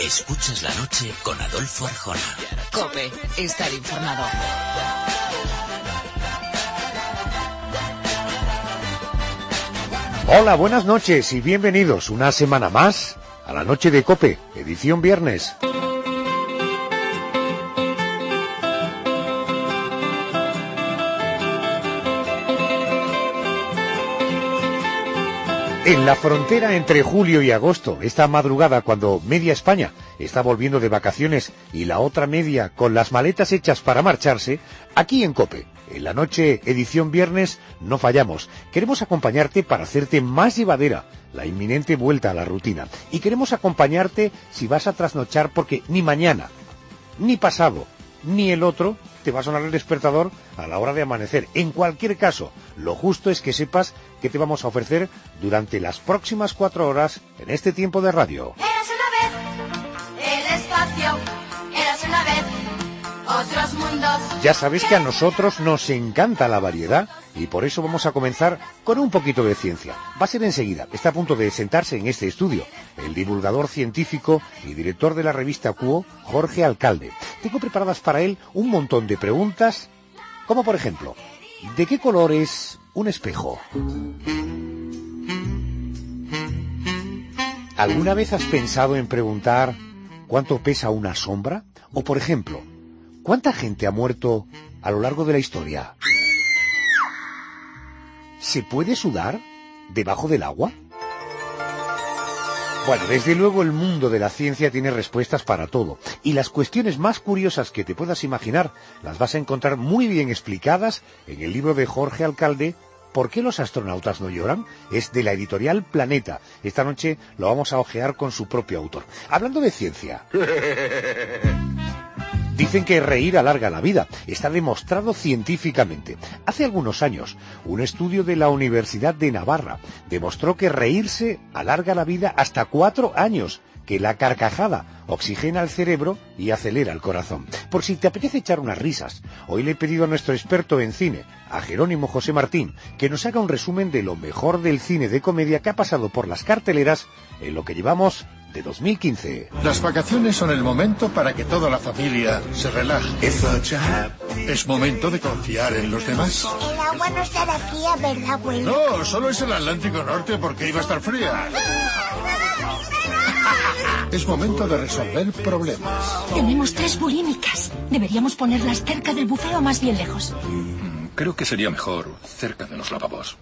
Escuchas la noche con Adolfo Arjona. COPE, estar informado. Hola, buenas noches y bienvenidos una semana más a la noche de COPE, edición viernes. En la frontera entre julio y agosto, esta madrugada cuando media España está volviendo de vacaciones y la otra media con las maletas hechas para marcharse, aquí en COPE, en la noche edición viernes, no fallamos. Queremos acompañarte para hacerte más llevadera la inminente vuelta a la rutina. Y queremos acompañarte si vas a trasnochar porque ni mañana, ni pasado, ni el otro te va a sonar el despertador a la hora de amanecer. En cualquier caso, lo justo es que sepas qué te vamos a ofrecer durante las próximas 4 horas en este tiempo de radio. Eras una vez el espacio, eras una vez otros mundos. Ya sabes que a nosotros nos encanta la variedad y por eso vamos a comenzar con un poquito de ciencia. Va a ser enseguida, está a punto de sentarse en este estudio el divulgador científico y director de la revista Cuo, Jorge Alcalde. Tengo preparadas para él un montón de preguntas, como por ejemplo, ¿de qué color es un espejo? ¿Alguna vez has pensado en preguntar cuánto pesa una sombra? O por ejemplo, ¿cuánta gente ha muerto a lo largo de la historia? ¿Se puede sudar debajo del agua? Bueno, desde luego el mundo de la ciencia tiene respuestas para todo. Y las cuestiones más curiosas que te puedas imaginar las vas a encontrar muy bien explicadas en el libro de Jorge Alcalde, ¿Por qué los astronautas no lloran? Es de la editorial Planeta. Esta noche lo vamos a hojear con su propio autor. Hablando de ciencia... Dicen que reír alarga la vida. Está demostrado científicamente. Hace algunos años, un estudio de la Universidad de Navarra demostró que reírse alarga la vida hasta 4 años, que la carcajada oxigena el cerebro y acelera el corazón. Por si te apetece echar unas risas, hoy le he pedido a nuestro experto en cine, a Jerónimo José Martín, que nos haga un resumen de lo mejor del cine de comedia que ha pasado por las carteleras en lo que llevamos de 2015. Las vacaciones son el momento para que toda la familia se relaje. Es momento de confiar en los demás. El agua no estará fría, ¿verdad, abuelo? No, solo es el Atlántico Norte porque iba a estar fría. Es momento de resolver problemas. Tenemos 3 bulímicas. Deberíamos ponerlas cerca del bufeo, más bien lejos. Creo que sería mejor cerca de los lavabos.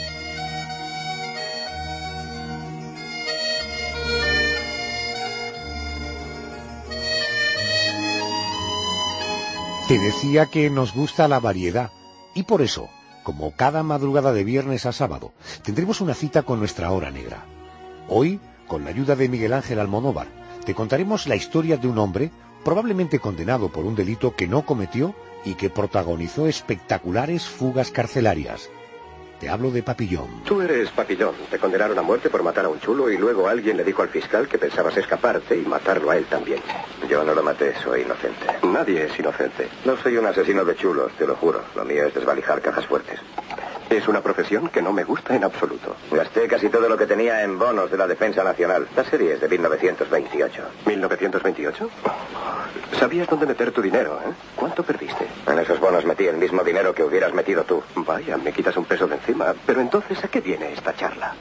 Te decía que nos gusta la variedad y por eso, como cada madrugada de viernes a sábado, tendremos una cita con nuestra hora negra. Hoy, con la ayuda de Miguel Ángel Almodóvar, te contaremos la historia de un hombre probablemente condenado por un delito que no cometió y que protagonizó espectaculares fugas carcelarias. Te hablo de Papillón. Tú eres Papillón. Te condenaron a muerte por matar a un chulo y luego alguien le dijo al fiscal que pensabas escaparte y matarlo a él también. Yo no lo maté, soy inocente. Nadie es inocente. No soy un asesino de chulos, te lo juro. Lo mío es desvalijar cajas fuertes. Es una profesión que no me gusta en absoluto. Gasté casi todo lo que tenía en bonos de la Defensa Nacional. La serie es de 1928. ¿1928? ¿Sabías dónde meter tu dinero, eh? ¿Cuánto perdiste? En esos bonos metí el mismo dinero que hubieras metido tú. Vaya, me quitas un peso de encima. Pero entonces, ¿a qué viene esta charla?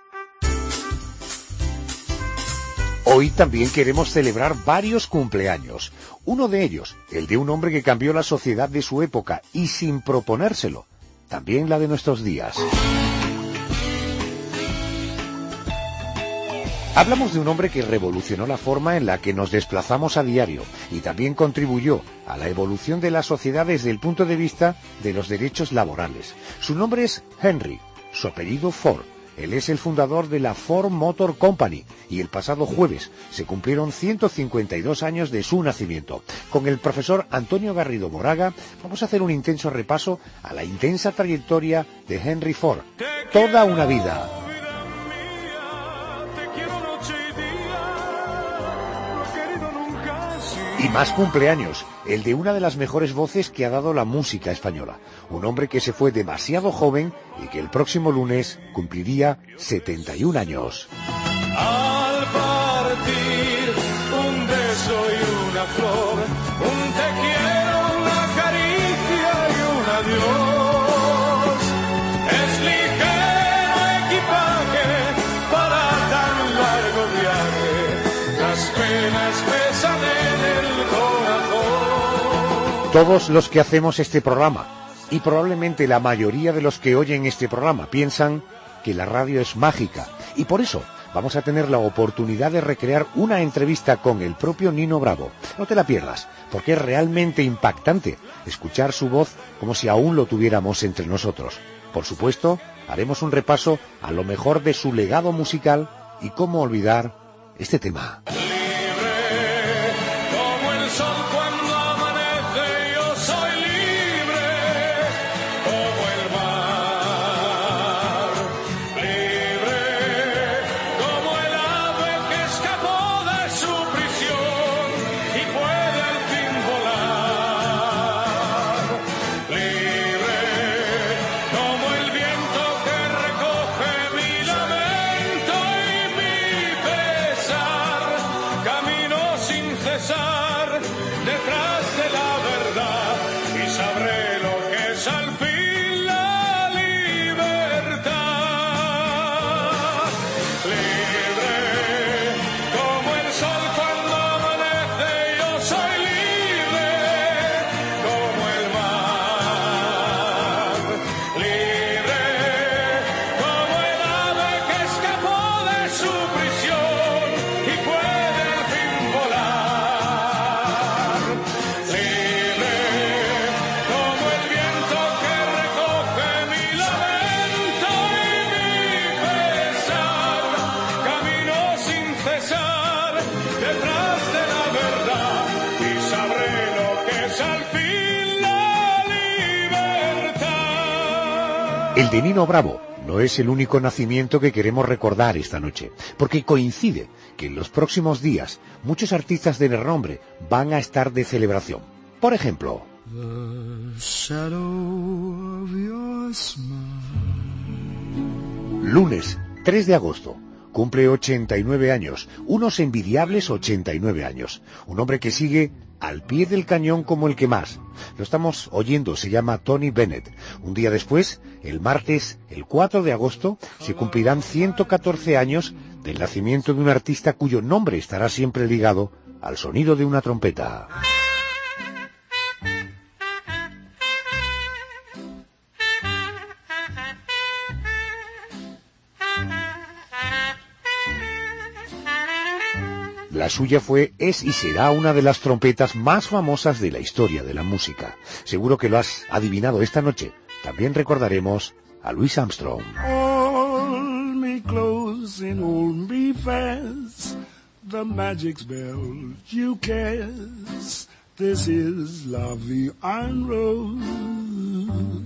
Hoy también queremos celebrar varios cumpleaños. Uno de ellos, el de un hombre que cambió la sociedad de su época y sin proponérselo. También la de nuestros días. Hablamos de un hombre que revolucionó la forma en la que nos desplazamos a diario y también contribuyó a la evolución de la sociedad desde el punto de vista de los derechos laborales. Su nombre es Henry, su apellido Ford. Él es el fundador de la Ford Motor Company y el pasado jueves se cumplieron 152 años de su nacimiento. Con el profesor Antonio Garrido Moraga vamos a hacer un intenso repaso a la intensa trayectoria de Henry Ford. Toda una vida. Y más cumpleaños, el de una de las mejores voces que ha dado la música española. Un hombre que se fue demasiado joven y que el próximo lunes cumpliría 71 años. Al partir un Todos los que hacemos este programa, y probablemente la mayoría de los que oyen este programa, piensan que la radio es mágica, y por eso vamos a tener la oportunidad de recrear una entrevista con el propio Nino Bravo. No te la pierdas, porque es realmente impactante escuchar su voz como si aún lo tuviéramos entre nosotros. Por supuesto, haremos un repaso a lo mejor de su legado musical y cómo olvidar este tema. El de Nino Bravo no es el único nacimiento que queremos recordar esta noche, porque coincide que en los próximos días muchos artistas de renombre van a estar de celebración. Por ejemplo, lunes 3 de agosto, cumple 89 años, unos envidiables 89 años, un hombre que sigue al pie del cañón como el que más. Lo estamos oyendo, se llama Tony Bennett. Un día después, el martes, el 4 de agosto, se cumplirán 114 años del nacimiento de un artista cuyo nombre estará siempre ligado al sonido de una trompeta. La suya fue, es y será una de las trompetas más famosas de la historia de la música. Seguro que lo has adivinado esta noche. También recordaremos a Louis Armstrong. Hold me close and hold me fast. The magic spell you cast. This is La Vie en Rose.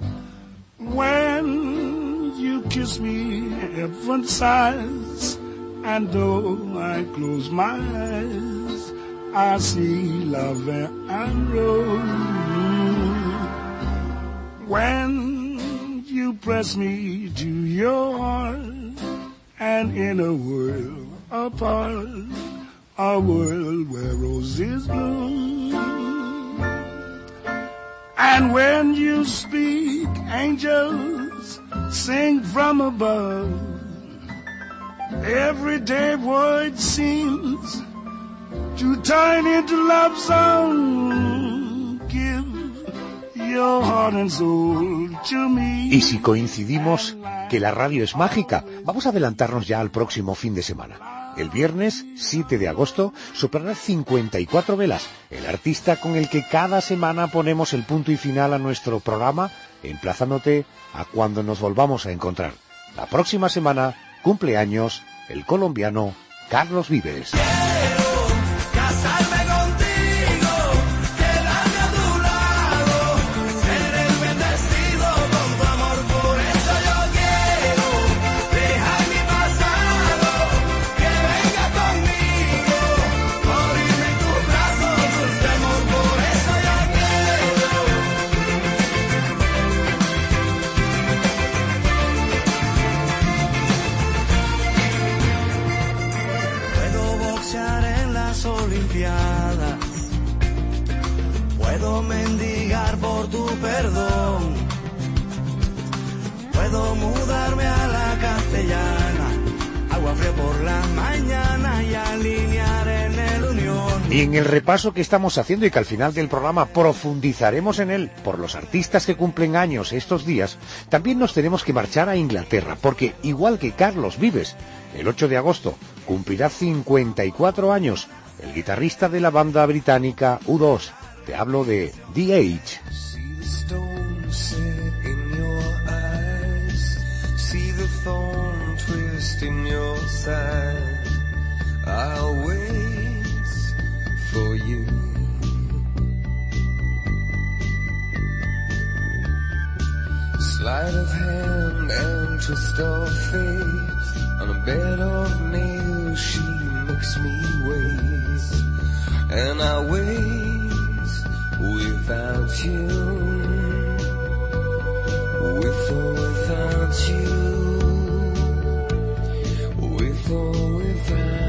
When you kiss me, heaven sighs. And though I close my eyes, I see love and rose. When you press me to your heart, and in a world apart, a world where roses bloom. And when you speak, angels sing from above. Everyday word seems to turn into love song. Give your heart and soul to me. Y si coincidimos que la radio es mágica, vamos a adelantarnos ya al próximo fin de semana. El viernes 7 de agosto soplará 54 velas, el artista con el que cada semana ponemos el punto y final a nuestro programa, emplazándote a cuando nos volvamos a encontrar. La próxima semana cumpleaños el colombiano Carlos Vives. Puedo mendigar por tu perdón, puedo mudarme a la castellana, agua fría por la mañana y alinear en el Unión. Y en el repaso que estamos haciendo y que al final del programa profundizaremos en él por los artistas que cumplen años estos días, también nos tenemos que marchar a Inglaterra, porque igual que Carlos Vives, el 8 de agosto cumplirá 54 años, el guitarrista de la banda británica U2. Te hablo de The Age. For you, sleight of hand and twist of fate. On a bed of nails she makes me wait, and I wait without you, with or without you, with or without.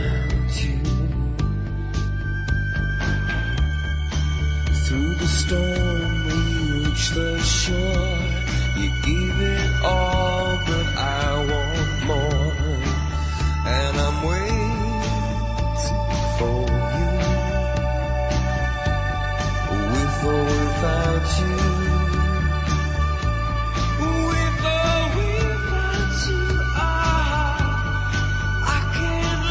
Through the storm we reach the shore. You give it all, but I want more. And I'm waiting for you, with or without you. With or without you, I can't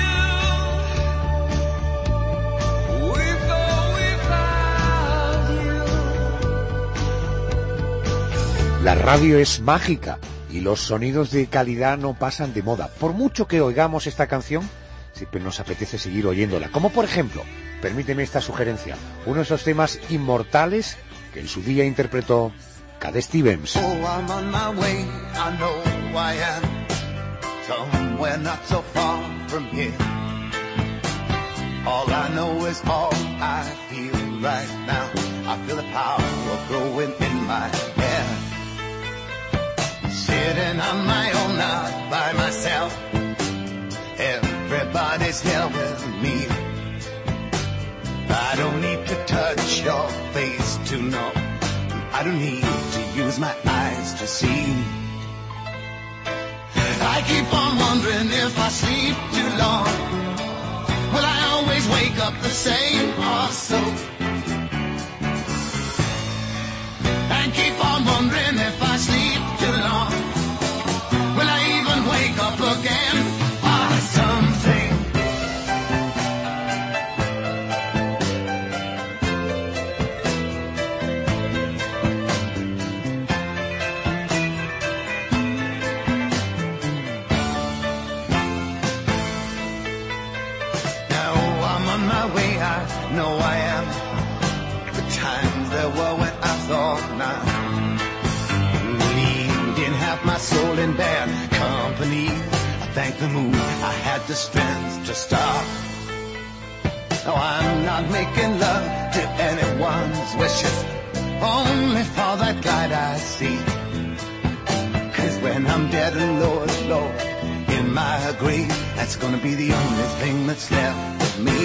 live. With or without. La radio es mágica y los sonidos de calidad no pasan de moda. Por mucho que oigamos esta canción, siempre nos apetece seguir oyéndola. Como por ejemplo, permíteme esta sugerencia, uno de esos temas inmortales que en su día interpretó Cat Stevens. Oh, I'm on my way, I know I am, somewhere not so far from here. All I know is all I feel right now. I feel the power growing in my hair. Sitting on my own, not by myself. Everybody's here with me. I don't need to touch your face to know. I don't need to use my eyes to see. I keep on wondering if I sleep too long. Will I always wake up the same or so? And keep on wondering if I sleep too long. Will I even wake up again or something? Now I'm on my way, I know I am. The times there were when I thought now. Leaving half my soul in bad company. I thank the moon I had the strength to stop. No, I'm not making love to anyone's wishes, only for that guide I see. Cause when I'm dead and low, in my grave, that's gonna be the only thing that's left of me.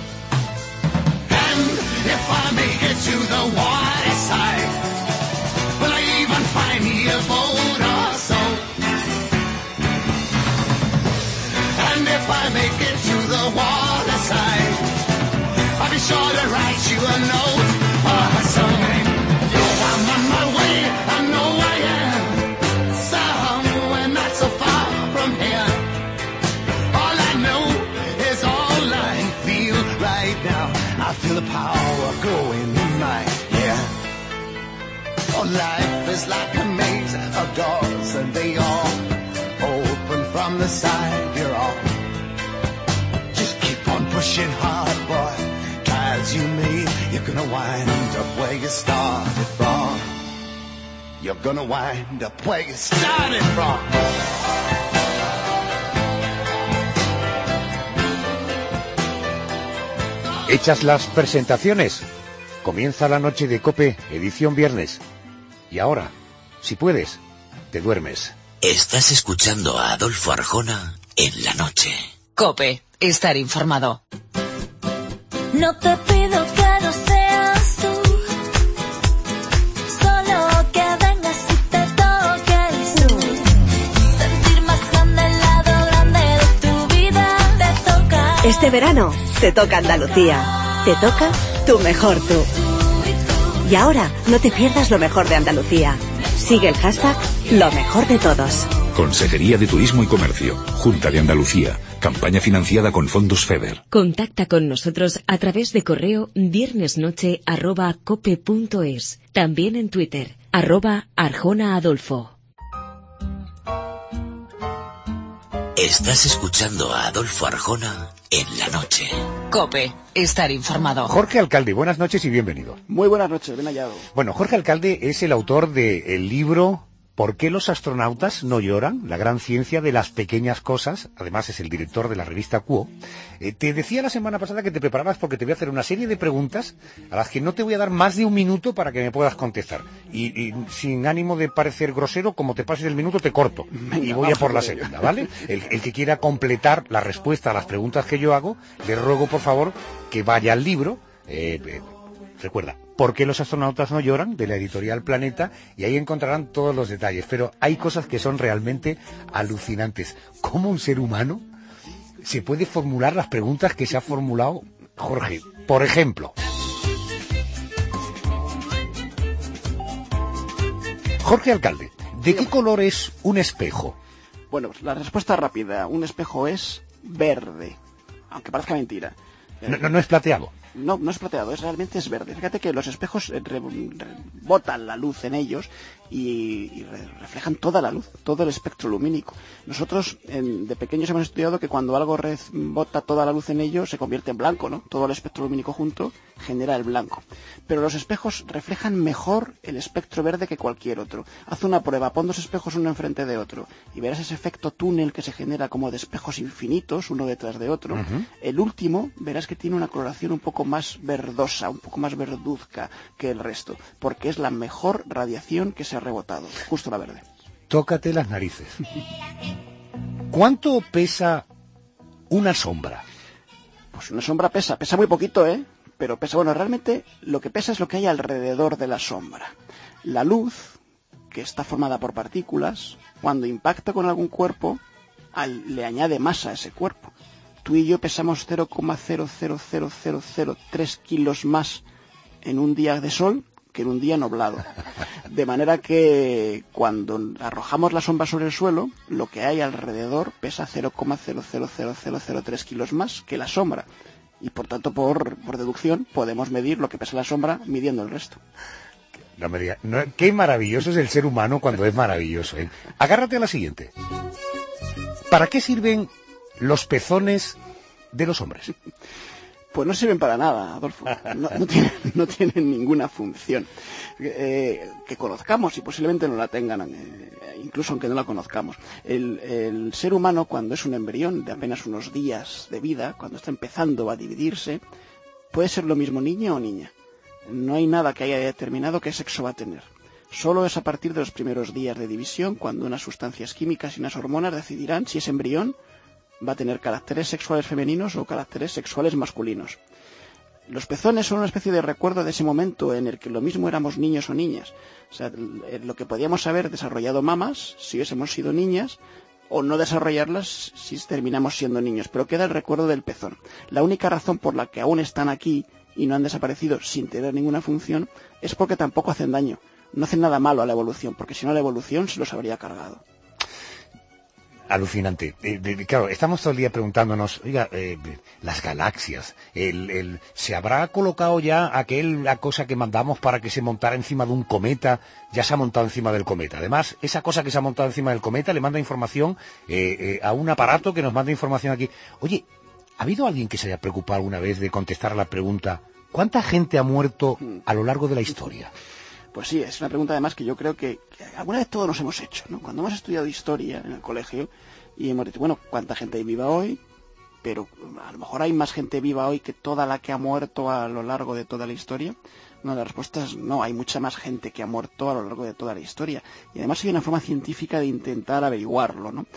And if I make it to the water side, will I even find me a boat or so? And if I make it to the water side, I'll be sure to write you a note or something. Yo, I'm on my way, I know I am, somewhere not so far from here. All I know is all I feel right now. I feel the power growing in my hair. Oh, life is like a maze of doors, and they all open from the side you're on. Just keep on pushing hard, boy. Try as you may, you're gonna wind up where you started from. You're gonna wind up where you started from. Hechas las presentaciones, comienza la noche de COPE, edición viernes. Y ahora, si puedes, te duermes. Estás escuchando a Adolfo Arjona en la noche. COPE, estar informado. No te pido que no seas tú, solo que vengas y te toques tú. Sentir más grande el lado grande de tu vida te toca. Este verano te toca Andalucía. Te toca tu mejor tú. Y ahora no te pierdas lo mejor de Andalucía. Sigue el hashtag Lo Mejor de Todos. Consejería de Turismo y Comercio, Junta de Andalucía, campaña financiada con fondos FEDER. Contacta con nosotros a través de correo viernesnoche@cope.es. También en Twitter, @ArjonaAdolfo. Estás escuchando a Adolfo Arjona en la noche. COPE, estar informado. Jorge Alcalde, buenas noches y bienvenido. Muy buenas noches, bien hallado. Bueno, Jorge Alcalde es el autor del libro ¿Por qué los astronautas no lloran? La gran ciencia de las pequeñas cosas. Además es el director de la revista Quo. Te decía la semana pasada que te preparabas porque te voy a hacer una serie de preguntas a las que no te voy a dar más de un minuto para que me puedas contestar. Y sin ánimo de parecer grosero, como te pases el minuto te corto. Y voy a por la segunda, ¿vale? El que quiera completar la respuesta a las preguntas que yo hago, le ruego por favor que vaya al libro. Recuerda, ¿Por qué los astronautas no lloran?, de la editorial Planeta, y ahí encontrarán todos los detalles. Pero hay cosas que son realmente alucinantes. ¿Cómo un ser humano se puede formular las preguntas que se ha formulado Jorge? Por ejemplo, Jorge Alcalde, ¿de qué color es un espejo? Bueno, la respuesta rápida. Un espejo es verde, aunque parezca mentira. No es plateado. No es plateado, realmente es verde. Fíjate que los espejos botan la luz en ellos y reflejan toda la luz, todo el espectro lumínico. Nosotros de pequeños hemos estudiado que cuando algo bota toda la luz en ello se convierte en blanco, ¿no? Todo el espectro lumínico junto genera el blanco. Pero los espejos reflejan mejor el espectro verde que cualquier otro. Haz una prueba, pon dos espejos uno enfrente de otro y verás ese efecto túnel que se genera como de espejos infinitos uno detrás de otro. El último verás que tiene una coloración un poco más verdosa, un poco más verduzca que el resto, porque es la mejor radiación que se ha rebotado, justo la verde. Tócate las narices. ¿Cuánto pesa una sombra? Pues una sombra pesa muy poquito, pero pesa, bueno, realmente lo que pesa es lo que hay alrededor de la sombra. La luz, que está formada por partículas, cuando impacta con algún cuerpo, le añade masa a ese cuerpo. Tú y yo pesamos 0,00003 kilos más en un día de sol que en un día nublado. De manera que cuando arrojamos la sombra sobre el suelo, lo que hay alrededor pesa 0,00003 kilos más que la sombra. Y por tanto, por deducción, podemos medir lo que pesa la sombra midiendo el resto. No me digas, qué maravilloso es el ser humano cuando es maravilloso, ¿eh? Agárrate a la siguiente. ¿Para qué sirven los pezones de los hombres? Pues no sirven para nada, Adolfo. No tienen ninguna función que conozcamos y posiblemente no la tengan, incluso aunque no la conozcamos. El ser humano, cuando es un embrión de apenas unos días de vida, cuando está empezando a dividirse, puede ser lo mismo niño o niña. No hay nada que haya determinado qué sexo va a tener. Solo es a partir de los primeros días de división cuando unas sustancias químicas y unas hormonas decidirán si ese embrión va a tener caracteres sexuales femeninos o caracteres sexuales masculinos. Los pezones son una especie de recuerdo de ese momento en el que lo mismo éramos niños o niñas. O sea, lo que podíamos haber desarrollado mamas si hubiésemos sido niñas, o no desarrollarlas si terminamos siendo niños, pero queda el recuerdo del pezón. La única razón por la que aún están aquí y no han desaparecido sin tener ninguna función es porque tampoco hacen daño. No hacen nada malo a la evolución, porque si no la evolución se los habría cargado. Alucinante. Claro, estamos todo el día preguntándonos, oiga, las galaxias, ¿se habrá colocado ya la cosa que mandamos para que se montara encima de un cometa? Ya se ha montado encima del cometa. Además, esa cosa que se ha montado encima del cometa le manda información a un aparato que nos manda información aquí. Oye, ¿ha habido alguien que se haya preocupado alguna vez de contestar a la pregunta ¿cuánta gente ha muerto a lo largo de la historia? Pues sí, es una pregunta además que yo creo que alguna vez todos nos hemos hecho, ¿no? Cuando hemos estudiado historia en el colegio y hemos dicho, bueno, ¿cuánta gente hay viva hoy? Pero a lo mejor hay más gente viva hoy que toda la que ha muerto a lo largo de toda la historia. No, la respuesta es no, hay mucha más gente que ha muerto a lo largo de toda la historia. Y además hay una forma científica de intentar averiguarlo, ¿no?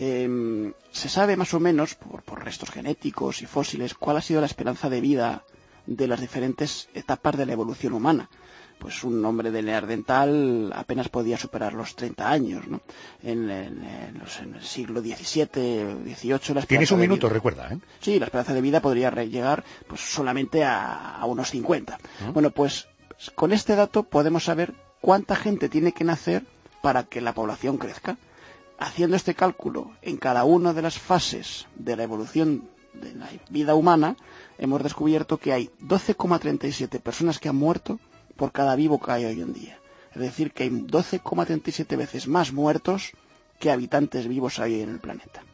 Se sabe más o menos, por restos genéticos y fósiles, cuál ha sido la esperanza de vida de las diferentes etapas de la evolución humana. pues un hombre de neandertal apenas podía superar los 30 años, ¿no? En el siglo XVII, XVIII... Tienes un minuto, recuerda, ¿eh? Sí, la esperanza de vida podría llegar pues solamente a unos 50. Bueno, pues con este dato podemos saber cuánta gente tiene que nacer para que la población crezca. Haciendo este cálculo en cada una de las fases de la evolución de la vida humana, hemos descubierto que hay 12,37 personas que han muerto por cada vivo que hay hoy en día. Es decir, que hay 12,37 veces más muertos que habitantes vivos hay en el planeta.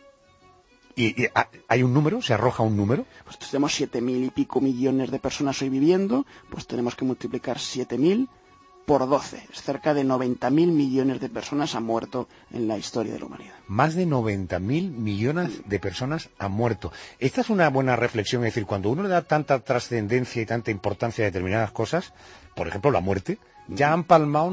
¿Y hay un número? ¿Se arroja un número? Pues tenemos 7.000 y pico millones de personas hoy viviendo, pues tenemos que multiplicar 7.000 por 12. Es cerca de 90.000 millones de personas han muerto en la historia de la humanidad. Más de 90.000 millones de personas han muerto. Esta es una buena reflexión, es decir, cuando uno le da tanta trascendencia y tanta importancia a determinadas cosas, por ejemplo la muerte, ya han palmado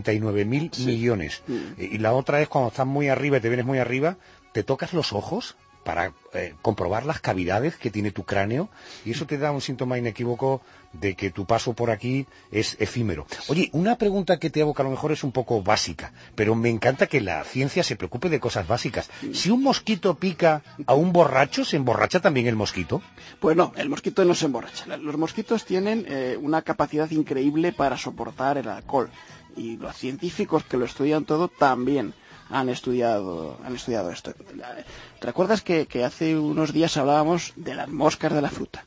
99.000 millones. Y la otra es cuando estás muy arriba y te vienes muy arriba, te tocas los ojos para comprobar las cavidades que tiene tu cráneo, y eso te da un síntoma inequívoco de que tu paso por aquí es efímero. Oye, una pregunta que te hago que a lo mejor es un poco básica, pero me encanta que la ciencia se preocupe de cosas básicas. Si un mosquito pica a un borracho, ¿se emborracha también el mosquito? Pues no, el mosquito no se emborracha. Los mosquitos tienen una capacidad increíble para soportar el alcohol, y los científicos que lo estudian todo también han estudiado esto. ¿Te recuerdas que hace unos días hablábamos de las moscas de la fruta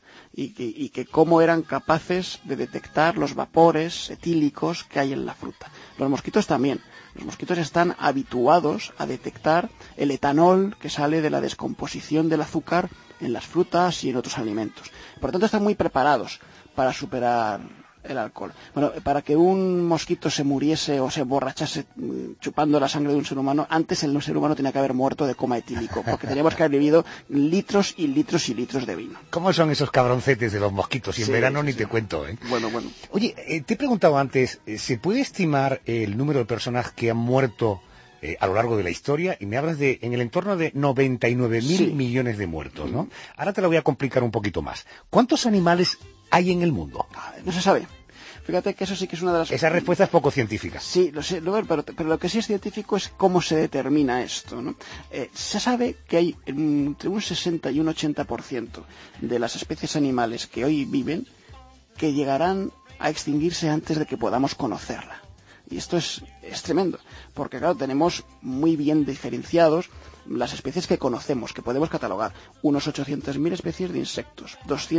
y que cómo eran capaces de detectar los vapores etílicos que hay en la fruta? Los mosquitos también. Los mosquitos están habituados a detectar el etanol que sale de la descomposición del azúcar en las frutas y en otros alimentos. Por lo tanto, están muy preparados para superar el alcohol. Bueno, para que un mosquito se muriese o se emborrachase chupando la sangre de un ser humano, antes el ser humano tenía que haber muerto de coma etílico, porque teníamos que haber bebido litros y litros y litros de vino. ¿Cómo son esos cabroncetes de los mosquitos? Y en verano ni te cuento, ¿eh? Bueno. Oye, te he preguntado antes, ¿se puede estimar el número de personas que han muerto a lo largo de la historia? Y me hablas de en el entorno de 99.000 millones de muertos, ¿no? Ahora te lo voy a complicar un poquito más. ¿Cuántos animales hay en el mundo? No se sabe. Fíjate que eso sí que es una de las... Esa respuesta es poco científica. Sí, lo sé, pero lo que sí es científico es cómo se determina esto, ¿no? Se sabe que hay entre un 60 y un 80% de las especies animales que hoy viven que llegarán a extinguirse antes de que podamos conocerla. Y esto es tremendo, porque claro, tenemos muy bien diferenciados las especies que conocemos, que podemos catalogar. Unos 800.000 especies de insectos,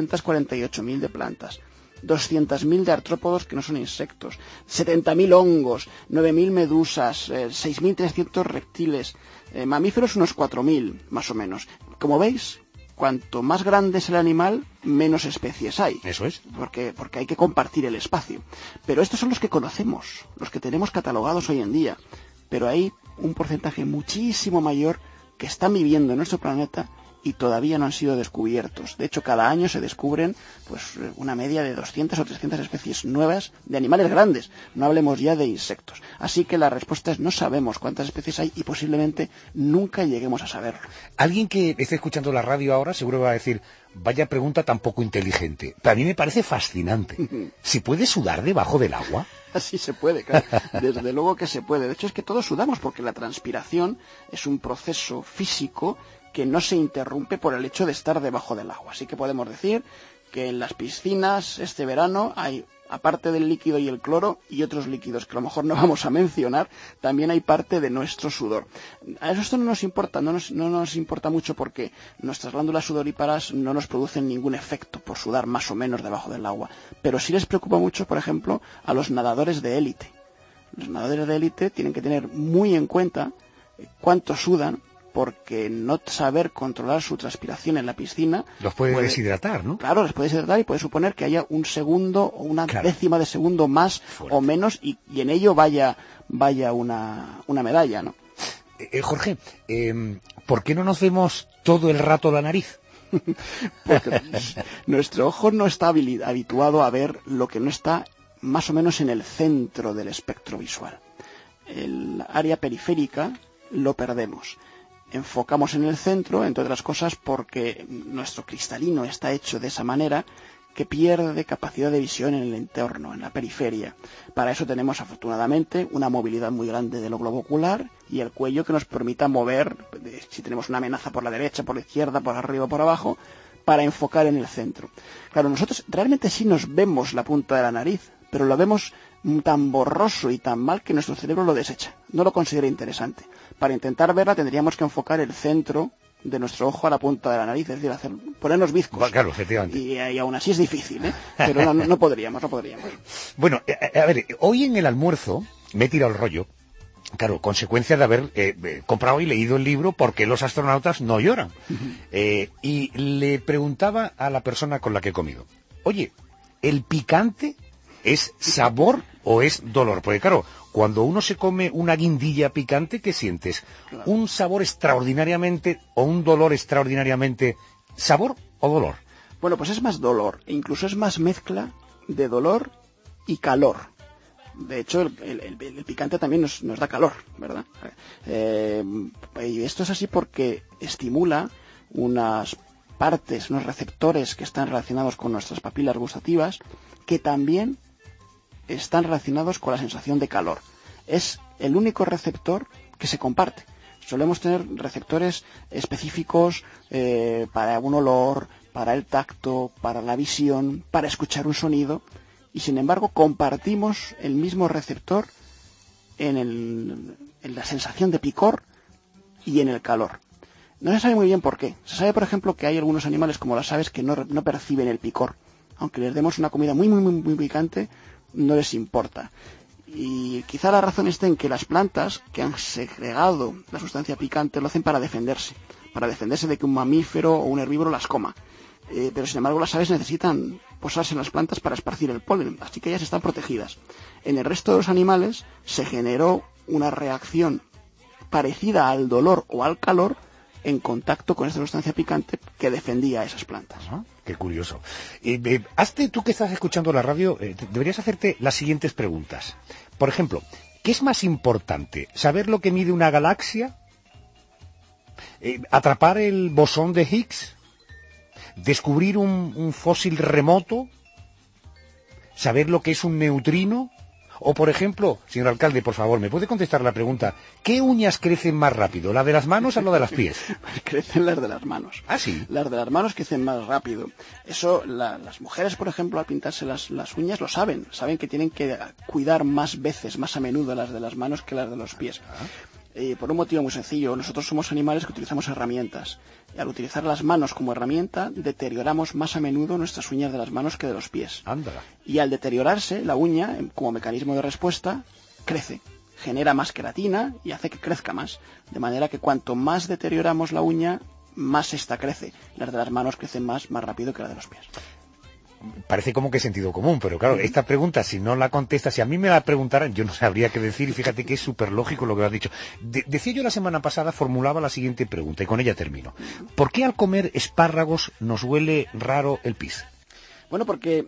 248.000 de plantas, 200.000 de artrópodos que no son insectos, 70.000 hongos, 9.000 medusas, 6.300 reptiles, mamíferos unos 4.000 más o menos. Como veis, cuanto más grande es el animal, menos especies hay. Eso es. Porque hay que compartir el espacio. Pero estos son los que conocemos, los que tenemos catalogados hoy en día. Pero hay un porcentaje muchísimo mayor que están viviendo en nuestro planeta y todavía no han sido descubiertos. De hecho, cada año se descubren pues una media de 200 o 300 especies nuevas de animales grandes. No hablemos ya de insectos. Así que la respuesta es no sabemos cuántas especies hay y posiblemente nunca lleguemos a saberlo. Alguien que esté escuchando la radio ahora seguro va a decir, vaya pregunta tan poco inteligente. Pero a mí me parece fascinante. ¿Se puede sudar debajo del agua? Sí se puede, claro. Desde luego que se puede. De hecho, es que todos sudamos porque la transpiración es un proceso físico que no se interrumpe por el hecho de estar debajo del agua. Así que podemos decir que en las piscinas este verano hay, aparte del líquido y el cloro y otros líquidos que a lo mejor no vamos a mencionar, también hay parte de nuestro sudor. A eso esto no nos importa, no nos importa mucho porque nuestras glándulas sudoríparas no nos producen ningún efecto por sudar más o menos debajo del agua. Pero sí les preocupa mucho, por ejemplo, a los nadadores de élite. Los nadadores de élite tienen que tener muy en cuenta cuánto sudan, porque no saber controlar su transpiración en la piscina... Los puede deshidratar, ¿no? Claro, les puede deshidratar y puede suponer que haya un segundo o una décima de segundo más o menos y en ello vaya una medalla, ¿no? Jorge, ¿por qué no nos vemos todo el rato la nariz? Porque nuestro ojo no está habituado a ver lo que no está más o menos en el centro del espectro visual. El área periférica lo perdemos. Enfocamos en el centro, entre otras cosas, porque nuestro cristalino está hecho de esa manera que pierde capacidad de visión en el entorno, en la periferia. Para eso tenemos, afortunadamente, una movilidad muy grande del globo ocular y el cuello que nos permita mover, si tenemos una amenaza por la derecha, por la izquierda, por arriba o por abajo, para enfocar en el centro. Claro, nosotros realmente sí nos vemos la punta de la nariz, pero lo vemos tan borroso y tan mal que nuestro cerebro lo desecha, no lo considera interesante. Para intentar verla tendríamos que enfocar el centro de nuestro ojo a la punta de la nariz, es decir, ponernos bizcos. Claro, efectivamente. Y aún así es difícil, pero no podríamos. Bueno, a ver, hoy en el almuerzo me he tirado el rollo, claro, consecuencia de haber comprado y leído el libro ¿Por qué los astronautas no lloran? Y le preguntaba a la persona con la que he comido, oye, ¿el picante es sabor o es dolor? Porque claro, cuando uno se come una guindilla picante, ¿qué sientes? Claro. ¿Un sabor extraordinariamente o un dolor extraordinariamente sabor o dolor? Bueno, pues es más dolor, e incluso es más mezcla de dolor y calor. De hecho, el picante también nos da calor, ¿verdad? Y esto es así porque estimula unas partes, unos receptores que están relacionados con nuestras papilas gustativas, que también están relacionados con la sensación de calor. Es el único receptor que se comparte. Solemos tener receptores específicos para un olor, para el tacto, para la visión, para escuchar un sonido, y sin embargo compartimos el mismo receptor en la sensación de picor y en el calor. No se sabe muy bien por qué. Se sabe, por ejemplo, que hay algunos animales como las aves que no perciben el picor. Aunque les demos una comida muy picante, no les importa. Y quizá la razón esté en que las plantas que han segregado la sustancia picante lo hacen para defenderse de que un mamífero o un herbívoro las coma. Pero sin embargo las aves necesitan posarse en las plantas para esparcir el polen, así que ellas están protegidas. En el resto de los animales se generó una reacción parecida al dolor o al calor en contacto con esta sustancia picante que defendía a esas plantas. Qué curioso. Tú que estás escuchando la radio, deberías hacerte las siguientes preguntas. Por ejemplo, ¿qué es más importante? ¿Saber lo que mide una galaxia? ¿Atrapar el bosón de Higgs? ¿Descubrir un fósil remoto? ¿Saber lo que es un neutrino? O, por ejemplo, señor alcalde, por favor, ¿me puede contestar la pregunta? ¿Qué uñas crecen más rápido, la de las manos o la de los pies? Crecen las de las manos. ¿Ah, sí? Las de las manos crecen más rápido. Eso, las mujeres, por ejemplo, al pintarse las uñas lo saben. Saben que tienen que cuidar más veces, más a menudo las de las manos que las de los pies. Por un motivo muy sencillo. Nosotros somos animales que utilizamos herramientas. Y al utilizar las manos como herramienta, deterioramos más a menudo nuestras uñas de las manos que de los pies. Ándala. Y al deteriorarse, la uña, como mecanismo de respuesta, crece. Genera más queratina y hace que crezca más. De manera que cuanto más deterioramos la uña, más esta crece. Las de las manos crecen más rápido que las de los pies. Parece como que sentido común, pero claro, esta pregunta, si no la contestas, si a mí me la preguntaran, yo no sabría qué decir, y fíjate que es súper lógico lo que has dicho. Decía yo la semana pasada, formulaba la siguiente pregunta, y con ella termino. ¿Por qué al comer espárragos nos huele raro el pis? Bueno, porque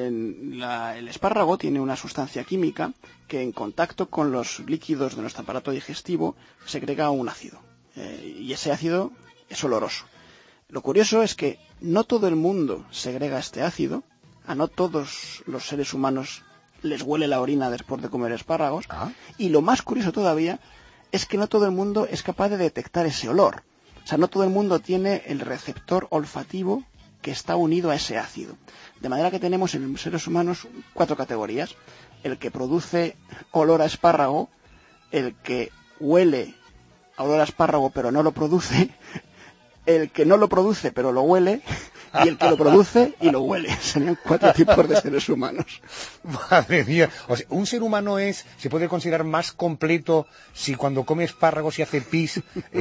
el espárrago tiene una sustancia química que en contacto con los líquidos de nuestro aparato digestivo segrega un ácido, y ese ácido es oloroso. Lo curioso es que no todo el mundo segrega este ácido, a no todos los seres humanos les huele la orina después de comer espárragos, y lo más curioso todavía es que no todo el mundo es capaz de detectar ese olor. O sea, no todo el mundo tiene el receptor olfativo que está unido a ese ácido. De manera que tenemos en los seres humanos 4 categorías. El que produce olor a espárrago, el que huele a olor a espárrago pero no lo produce, el que no lo produce pero lo huele, y el que lo produce y lo huele. Serían 4 tipos de seres humanos. Madre mía. O sea, un ser humano se puede considerar más completo si cuando come espárragos y hace pis,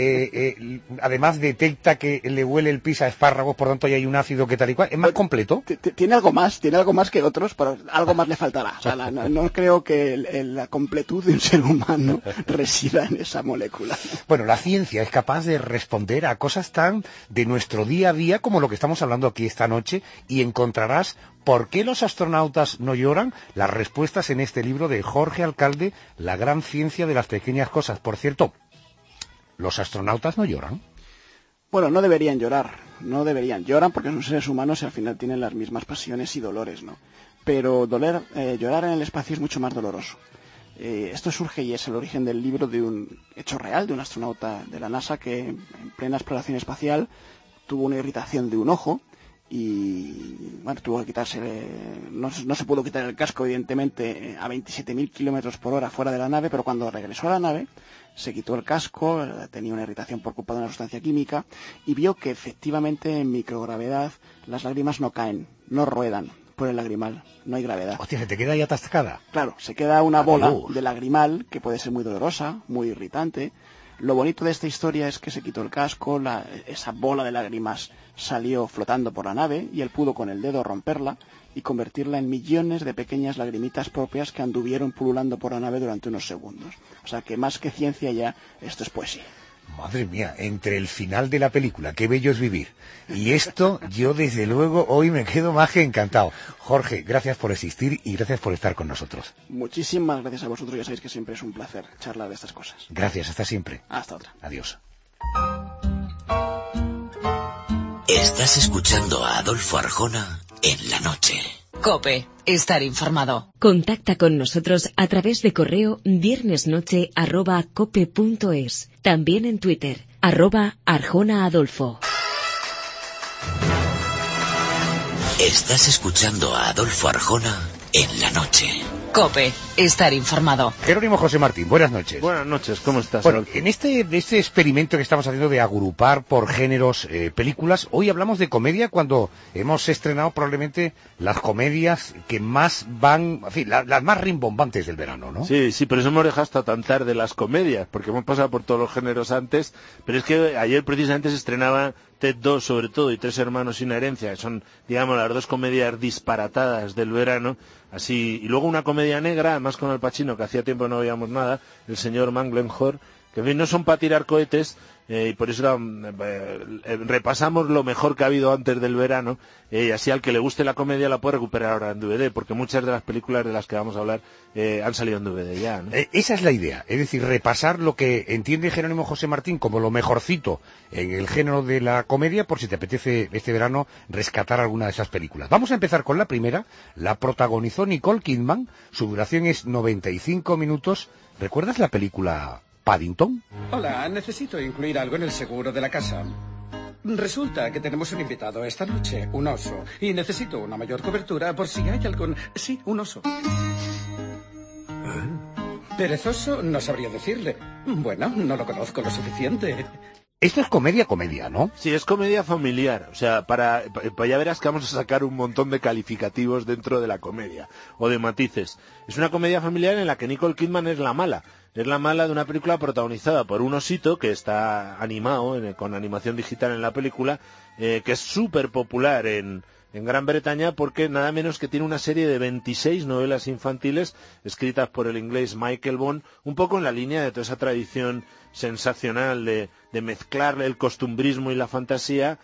además detecta que le huele el pis a espárragos, por tanto hay un ácido que tal y cual. ¿Es más completo? Tiene algo más que otros, pero algo más le faltará. O sea, no creo que la completud de un ser humano resida en esa molécula. Bueno, la ciencia es capaz de responder a cosas tan de nuestro día a día como lo que estamos hablando aquí esta noche, y encontrarás ¿por qué los astronautas no lloran? Las respuestas en este libro de Jorge Alcalde, La gran ciencia de las pequeñas cosas. Por cierto, ¿los astronautas no lloran? Bueno, no deberían llorar. no deberían. Lloran porque son seres humanos y al final tienen las mismas pasiones y dolores, ¿no? Pero llorar en el espacio es mucho más doloroso. Esto surge y es el origen del libro de un hecho real de un astronauta de la NASA que en plena exploración espacial tuvo una irritación de un ojo y bueno, tuvo que quitarse, no se pudo quitar el casco evidentemente a 27.000 kilómetros por hora fuera de la nave, pero cuando regresó a la nave se quitó el casco, tenía una irritación por culpa de una sustancia química y vio que efectivamente en microgravedad las lágrimas no caen, no ruedan por el lagrimal, no hay gravedad. Hostia, ¿se te queda ahí atascada? Claro, se queda una bola de lagrimal que puede ser muy dolorosa, muy irritante. Lo bonito de esta historia es que se quitó el casco, esa bola de lágrimas salió flotando por la nave y él pudo con el dedo romperla y convertirla en millones de pequeñas lagrimitas propias que anduvieron pululando por la nave durante unos segundos. O sea que más que ciencia ya, esto es poesía. Madre mía, entre el final de la película, qué bello es vivir, y esto, yo desde luego hoy me quedo más que encantado. Jorge, gracias por existir y gracias por estar con nosotros. Muchísimas gracias a vosotros, ya sabéis que siempre es un placer charlar de estas cosas. Gracias, hasta siempre. Hasta otra. Adiós. Estás escuchando a Adolfo Arjona en la noche. COPE, estar informado. Contacta con nosotros a través de correo viernesnoche@cope.es. También en Twitter, @ArjonaAdolfo. Estás escuchando a Adolfo Arjona en la noche. COPE, estar informado. Jerónimo José Martín, buenas noches. Buenas noches, ¿cómo estás? Bueno, en este experimento que estamos haciendo de agrupar por géneros películas, hoy hablamos de comedia cuando hemos estrenado probablemente las comedias que más van, en fin, las más rimbombantes del verano, ¿no? Sí, por eso hemos dejado hasta tan tarde las comedias, porque hemos pasado por todos los géneros antes, pero es que ayer precisamente se estrenaba Ted 2 sobre todo y Tres hermanos sin herencia, que son, digamos, las dos comedias disparatadas del verano, así, y luego una comedia negra, además con Al Pacino, que hacía tiempo no veíamos nada, el señor Manglenhor, que en fin, no son para tirar cohetes, y por eso repasamos lo mejor que ha habido antes del verano, y así al que le guste la comedia la puede recuperar ahora en DVD, porque muchas de las películas de las que vamos a hablar han salido en DVD ya, ¿no? Esa es la idea, es decir, repasar lo que entiende Jerónimo José Martín como lo mejorcito en el género de la comedia, por si te apetece este verano rescatar alguna de esas películas. Vamos a empezar con la primera, la protagonizó Nicole Kidman, su duración es 95 minutos. ¿Recuerdas la película Paddington? Hola, necesito incluir algo en el seguro de la casa. Resulta que tenemos un invitado esta noche, un oso, y necesito una mayor cobertura por si hay algún... Sí, un oso. Perezoso, no sabría decirle. Bueno, no lo conozco lo suficiente. Esto es comedia, ¿no? Sí, es comedia familiar. O sea, para ya verás que vamos a sacar un montón de calificativos dentro de la comedia, o de matices. Es una comedia familiar en la que Nicole Kidman es la mala. Es la mala de una película protagonizada por un osito que está animado, con animación digital en la película, que es súper popular en Gran Bretaña porque nada menos que tiene una serie de 26 novelas infantiles escritas por el inglés Michael Bond, un poco en la línea de toda esa tradición sensacional de mezclar el costumbrismo y la fantasía,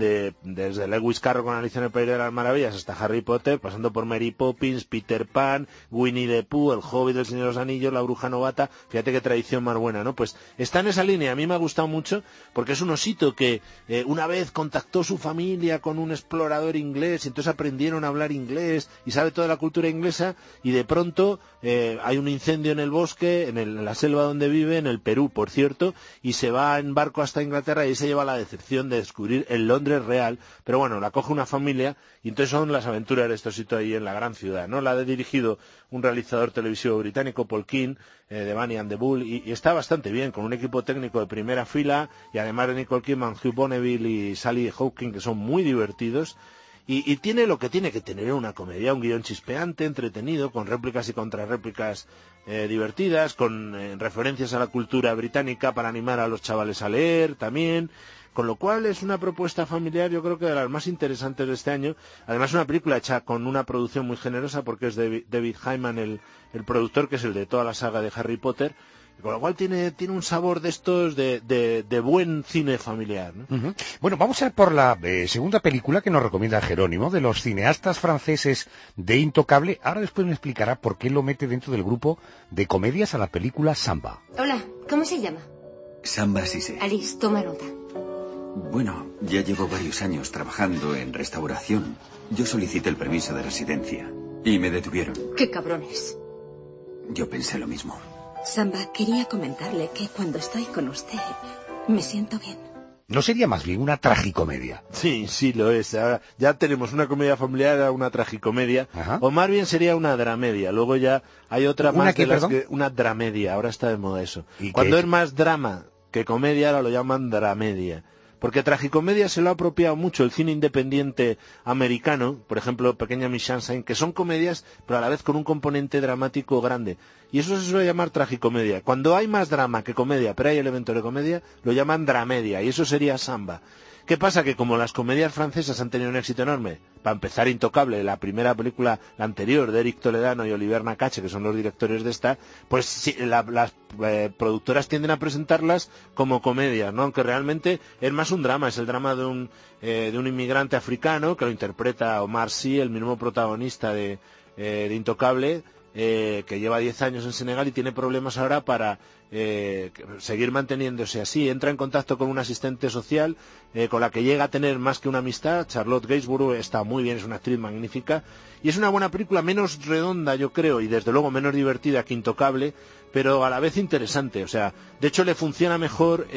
desde Lewis Carroll con Alicia en el País de las Maravillas hasta Harry Potter, pasando por Mary Poppins, Peter Pan, Winnie the Pooh, El Hobbit, El Señor de los Anillos, La Bruja Novata. Fíjate qué tradición más buena, ¿no? Pues está en esa línea. A mí me ha gustado mucho porque es un osito que una vez contactó su familia con un explorador inglés y entonces aprendieron a hablar inglés y sabe toda la cultura inglesa, y de pronto hay un incendio en el bosque, en la selva donde vive, en el Perú, por cierto, y se va en barco hasta Inglaterra y ahí se lleva la decepción de descubrir el Londres real, pero bueno, la coge una familia y entonces son las aventuras de este osito ahí en la gran ciudad, ¿no? La ha dirigido un realizador televisivo británico, Paul King, de Bunny and the Bull, y está bastante bien, con un equipo técnico de primera fila, y además de Nicole Kidman, Hugh Bonneville y Sally Hawkins, que son muy divertidos. Y tiene lo que tiene que tener una comedia, un guión chispeante, entretenido, con réplicas y contrarréplicas divertidas, con referencias a la cultura británica para animar a los chavales a leer también, con lo cual es una propuesta familiar, yo creo que de las más interesantes de este año. Además, una película hecha con una producción muy generosa, porque es David Hyman el productor, que es el de toda la saga de Harry Potter, con lo cual tiene un sabor de estos de buen cine familiar, ¿no? Uh-huh. Bueno, vamos a por la segunda película que nos recomienda Jerónimo, de los cineastas franceses de Intocable. Ahora después me explicará por qué lo mete dentro del grupo de comedias a la película Samba. Hola, ¿cómo se llama? Samba Sisé. Alice, toma nota. Bueno, ya llevo varios años trabajando en restauración. Yo solicité el permiso de residencia y me detuvieron. ¡Qué cabrones! Yo pensé lo mismo. Samba, quería comentarle que cuando estoy con usted me siento bien. ¿No sería más bien una tragicomedia? Sí, sí lo es. Ahora ya tenemos una comedia familiar, una tragicomedia, o más bien sería una dramedia. Luego ya hay otra más de las que una dramedia. Ahora está de moda eso. Cuando es más drama que comedia, ahora lo llaman dramedia. Porque tragicomedia se lo ha apropiado mucho el cine independiente americano, por ejemplo, Pequeña Miss Sunshine, que son comedias, pero a la vez con un componente dramático grande. Y eso se suele llamar tragicomedia. Cuando hay más drama que comedia, pero hay elementos de comedia, lo llaman dramedia, y eso sería Samba. ¿Qué pasa? Que como las comedias francesas han tenido un éxito enorme, para empezar Intocable, la primera película, la anterior, de Eric Toledano y Oliver Nakache, que son los directores de esta, pues sí, las productoras tienden a presentarlas como comedias, ¿no? Aunque realmente es más un drama, es el drama de un inmigrante africano, que lo interpreta Omar Sy, el mismo protagonista de Intocable, que lleva 10 años en Senegal y tiene problemas ahora para seguir manteniéndose así. Entra en contacto con un asistente social con la que llega a tener más que una amistad. Charlotte Gainsbourg está muy bien, es una actriz magnífica y es una buena película, menos redonda yo creo y desde luego menos divertida que Intocable, pero a la vez interesante. O sea, de hecho le funciona mejor